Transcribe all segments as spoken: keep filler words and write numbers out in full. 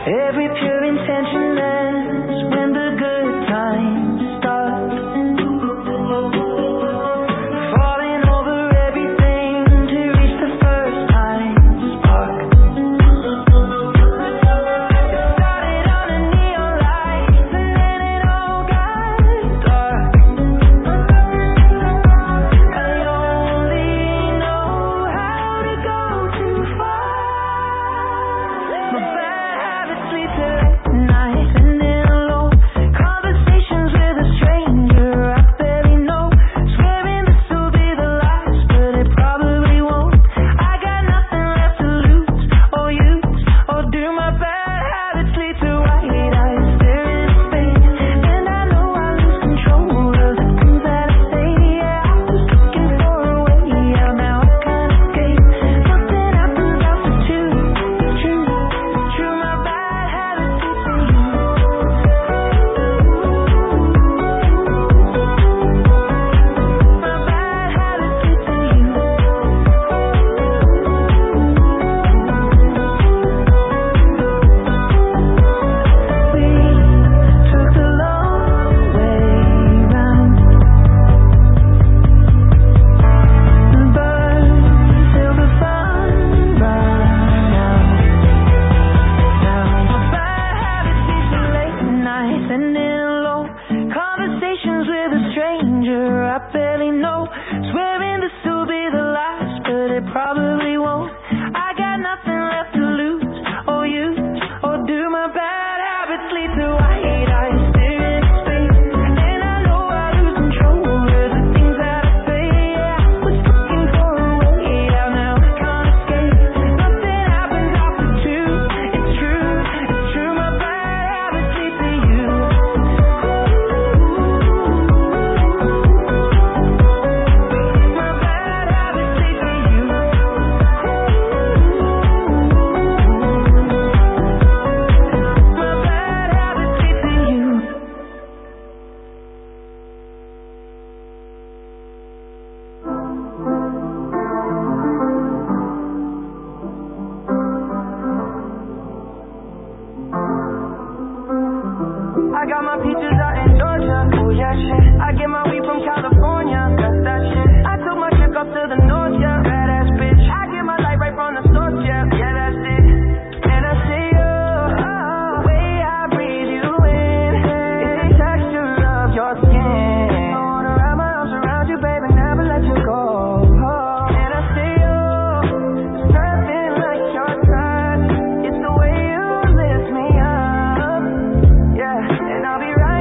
Every pure intention ends when the good times start. Falling over everything to reach the first time spark. It started on a neon light and then it all got dark. I only know how to go too far. My bad habits lead to late nights and then alone conversations with a stranger I barely know. Swearing this will be the last, but it probably won't. I got nothing left to lose or use or do. My bad habits lead to white eyes staring at space, and I know I lose control of the things that I say. Yeah, I was looking for a way out, now I can't escape. Something happens after two. It's true, it's true. My bad habits lead to you. My bad habits lead to you. We took the long way round, burned till the fun ran out. Now my bad habits lead to late nights and in alone conversations with a stranger I barely know. Swearing this will be the last, but it probably won't. I got nothing left to lose or use or do. My bad habits lead to white eyes staring at space, and I know I lose control of the things that I say. Yeah, I was looking for a way out, now I can't escape. Nothing happens after two. It's true, it's true. My bad habits lead to you. My bad habits lead to you. My bad habits lead to you. I got my peaches out in Georgia, oh yeah shit. I get my weed from California, that's that shit. I took my chick up to the north, yeah, badass bitch. I get my light right from the source, yeah, yeah that's it. And I see you, oh, way I breathe you in. It's the texture of your skin. I wanna wrap my arms around you, baby, never let you go. Oh, and I see you, there's nothing like your touch. It's the way you lift me up. Yeah, and I'll be right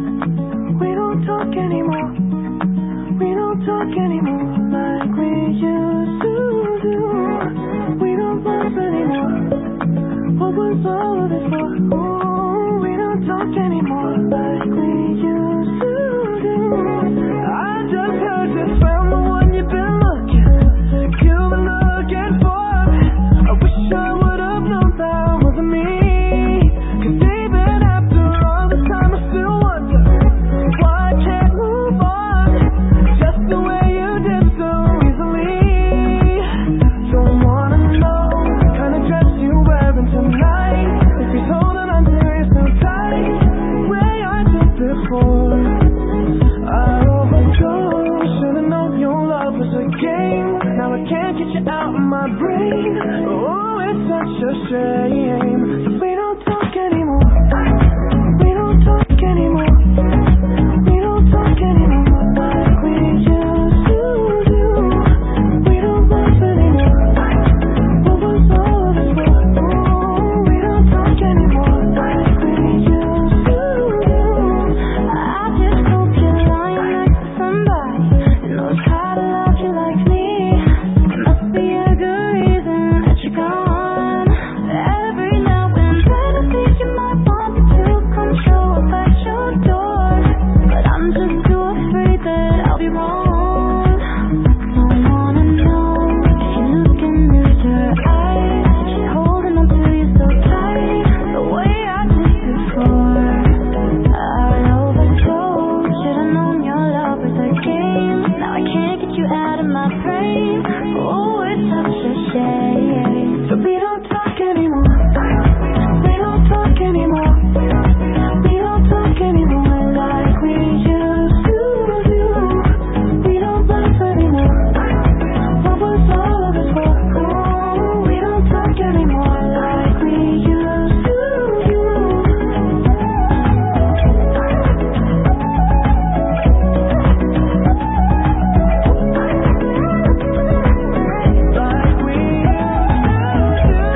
We don't talk anymore. We don't talk anymore like we used to do. We don't laugh anymore. What was all of it for? Ooh, we don't talk anymore like we used to do. I just heard you found the one you've been looking, you've been looking for. I wish I would have known that wasn't me. Cause even after all the time I still wonder why I can't move on just the way you did so easily. Don't wanna know the kind of dress you're wearing tonight, if he's holding on to you so tight, the way I did before. I overdosed, should've known your love was a game. Now I can't get you out of my brain. Oh, it's such a shame. So we don't talk anymore. We don't talk anymore. We don't talk anymore like we used to do. We don't laugh anymore. What was all of it for? Oh, we don't talk anymore like we used to do. I just hope you're lying next to somebody who knows how to love you like me. There must be a good reason that you're gone. Every now and then I think you might want me to come show up at your door, but I'm just too afraid that I'll be wrong. Don't wanna know if you're looking at her eyes, if she's holding on to you so tight, the way I did before. I overdosed, should've known your love was a game. Now I can't get you out of my brain. Oh, it's such a shame. So we don't talk anymore. We don't talk anymore. We don't talk anymore like we used to do. We don't laugh anymore. What was all of it for? Oh, we don't talk anymore like we used to do. Like we used to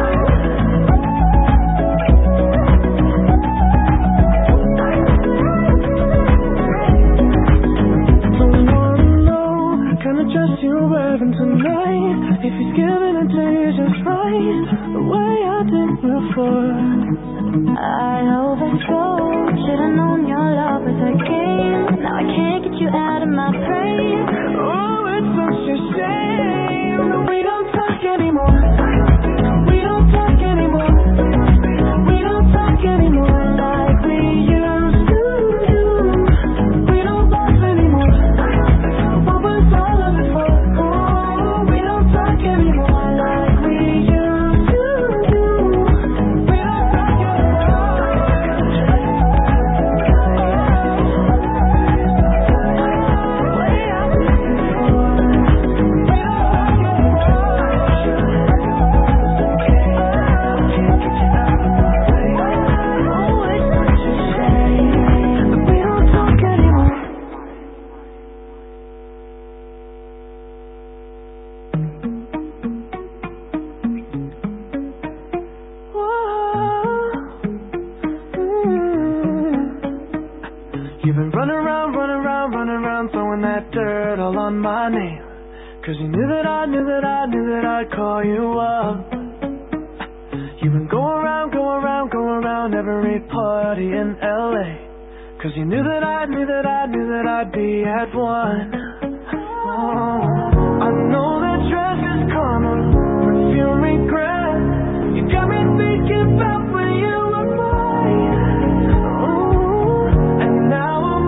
Don't wanna know the kind of dress you're wearing tonight, if he's giving it to you just right, the way I did before. I overdosed, should've known your love was a game. Now I can't get you out of my brain. Oh, it's such a shame that we don't talk anymore. We don't talk anymore. We don't talk anymore like we used to do. We don't laugh anymore. What was all of it for? Oh, we don't talk anymore like we used to do. We don't talk You've been running around, running around, running around, throwing that dirt all on my name. Cause you knew that I knew that I knew that I'd call you up. You've been going around, going around, going around every party in L A. Cause you knew that I knew that I knew that I'd be at one. Oh, I know that dress is karma, perfume regret. You got me thinking about